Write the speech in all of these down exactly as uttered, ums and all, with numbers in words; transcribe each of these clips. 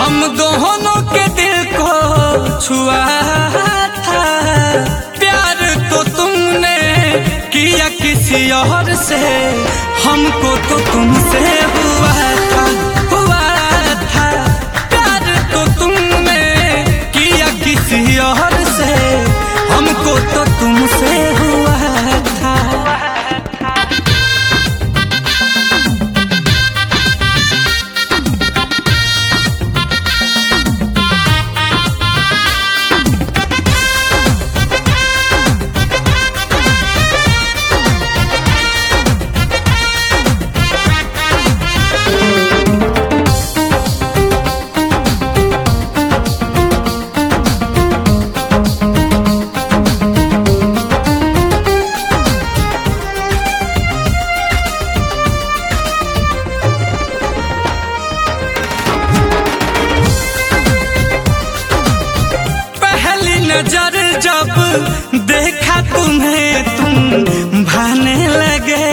हम दोनों के दिल को छुआ था। प्यार तो तुमने किया किसी और से, हमको तो तुमसे हुआ था हुआ था। प्यार तो तुमने किया किसी और से, हमको तो तुमसे हुआ था। नजर जब देखा तुम्हें तुम भाने लगे,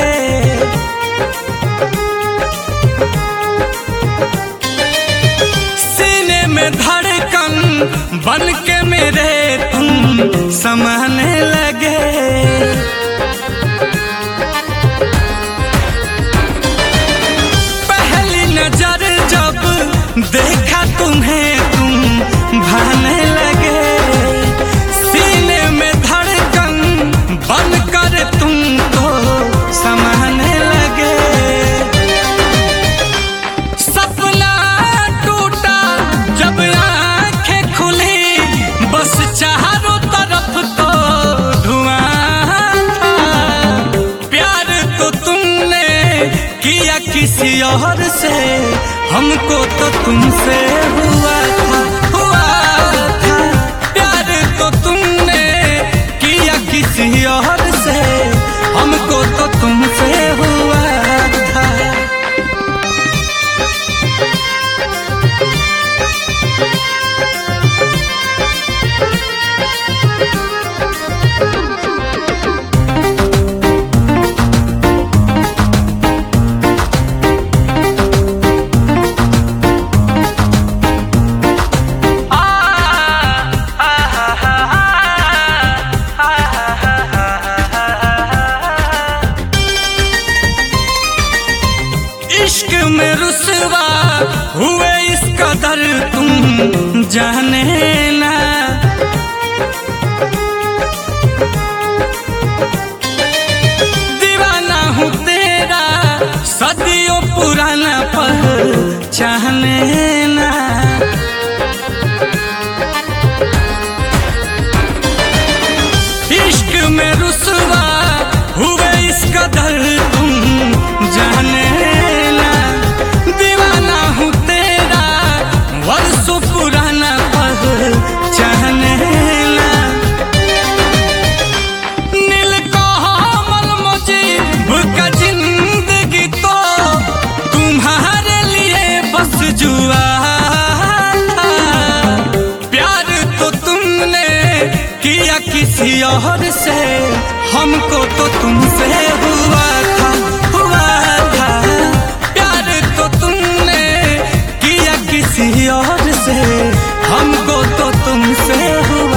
सीने में धड़कन बन के मेरे तुम समाने लगे। पहली नजर जब देखा तुम्हें तुम भाने लगे, बनकर तुम तो समाने लगे। सपना टूटा जब आंखें खुली, बस चारों तरफ तो धुआं था। प्यार तो तुमने किया किसी और से, हमको तो तुमसे हुआ था हुआ था। प्यार तो तुमने किया किसी और से, हमको तो तुमसे हुआ था। इश्क में रुसवा हुए इस कदर तुम जाने ना। दीवाना हूँ तेरा सदियों पुराना पहचाने ना। इश्क में रुसवा हुए इस कदर तुम जाने ना। दीवाना हूँ तेरा वर्षों पुराना पहचाने ना। नीलकमल मुजीब का जिंदगी तो तुम्हारे लिए बस जुआ था। प्यार तो तुमने किया किसी और से, हमको तो तुमसे हुआ था हुआ था। प्यार तो तुमने किया किसी और से, हमको तो तुमसे हुआ